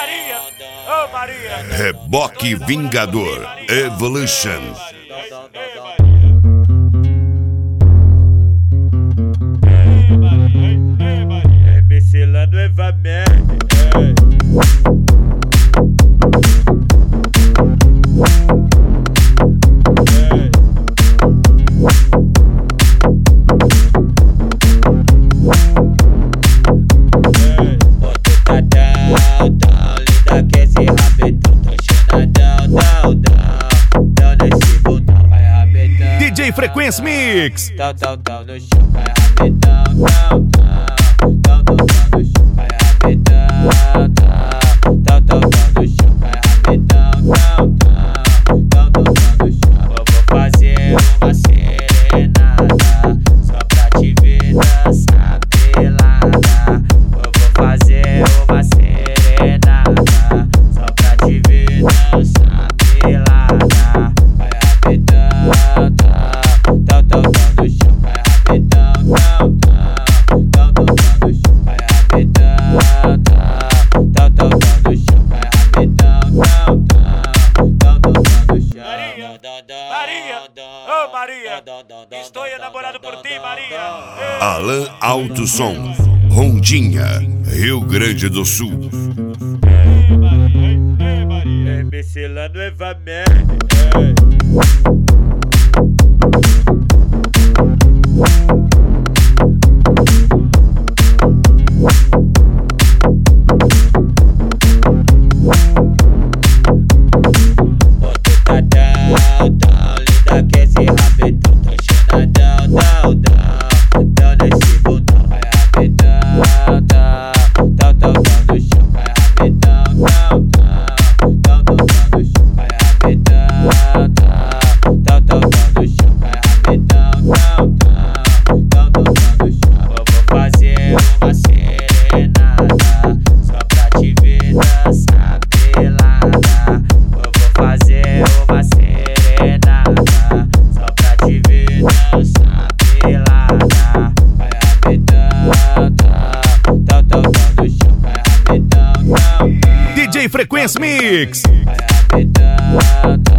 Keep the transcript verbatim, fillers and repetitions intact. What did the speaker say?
Maria, oh Maria. Reboque Vingador Evolution. É Michelano Evamé. D J Frequência Mix. Tão, tão, tão no chão, vai rapidão, tão, tão, tão, tão, tão no chão, vai rapidão, tão, tão, tão, tão no chão, vai rapidão, tão, tão, tão, tão, tão no chão. Eu vou fazer uma serenata só pra te ver dançar pelada. Eu vou fazer uma serenata só pra te ver dançar pelada. Vai rapidão, tão, tão, tão no chão, vai rapidão, tão, tão, tão, tão, tão no chão, vai rapidão, tão, tão, tão, tão no chão, vai rapidão, tão, tão, tão, tão, tão no chão. Maria, oh Maria, estou enamorado por ti, Maria. Alan Alto Som, Rondinha, Rio Grande do Sul. É Michelano Evamé. D J Frequência Mix. Vai rapidão,